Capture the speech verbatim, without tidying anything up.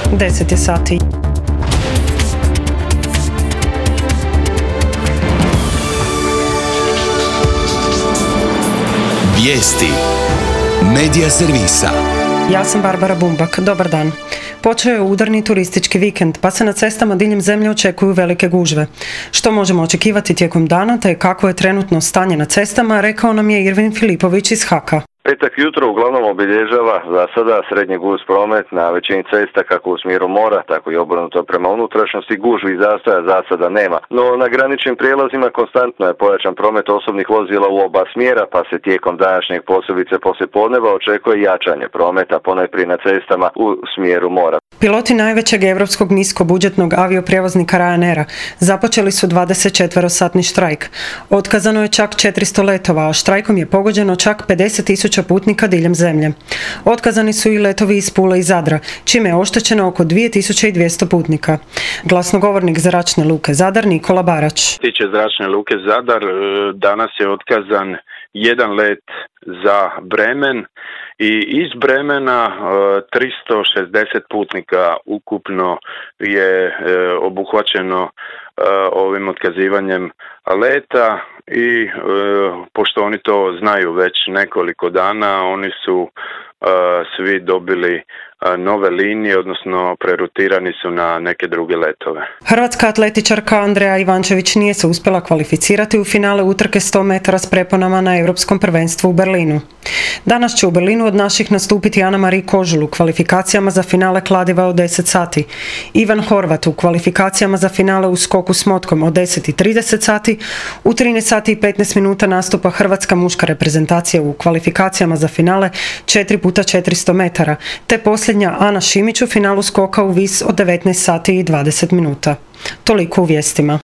deset je sati. Vijesti Medija servisa. Ja sam Barbara Bumbak. Dobar dan. Počeo je udarni turistički vikend, pa se na cestama diljem zemlje očekuju velike gužve. Što možemo očekivati tijekom dana, te kako je trenutno stanje na cestama, rekao nam je Irvin Filipović iz Haka. Petak jutro uglavnom obilježava za sada srednje gust promet na većini cesta kako u smjeru mora, tako i obrnuto prema unutrašnjosti. Gužvi i zastoja za sada nema. No na graničnim prijelazima konstantno je pojačan promet osobnih vozila u oba smjera, pa se tijekom današnjeg posebice poslijepodneva očekuje jačanje prometa, ponajprije na cestama u smjeru mora. Piloti najvećeg europskog niskobudžetnog avioprijevoznika Ryanaira započeli su dvadesetčetverosatni štrajk. Otkazano je čak četiristo letova, a štrajkom je pogođeno čak pedeset tisuća putnika diljem zemlje. Otkazani su i letovi iz Pule i Zadra, čime je oštećeno oko dvije tisuće dvjesto putnika. Glasnogovornik Zračne luke Zadar Nikola Barać. Tiče Zračne luke Zadar, danas je otkazan jedan let za Bremen i iz Bremena tristo šezdeset putnika ukupno je obuhvaćeno ovim otkazivanjem leta i pošto oni to znaju već nekoliko dana, oni su svi dobili nove linije, odnosno prerutirani su na neke druge letove. Hrvatska atletičarka Andreja Ivančević nije se uspjela kvalificirati u finale utrke sto metara s preponama na Europskom prvenstvu u Berlinu. Danas će u Berlinu od naših nastupiti Ana-Marija Kožul u kvalifikacijama za finale kladiva od deset sati, Ivan Horvat u kvalifikacijama za finale u skoku s motkom od deset i trideset sati, u trinaest sati i petnaest minuta nastupa hrvatska muška reprezentacija u kvalifikacijama za finale četiri puta četiristo metara, te posljednja Ana Šimić u finalu skoka u vis od devetnaest sati i dvadeset minuta. Toliko u vijestima.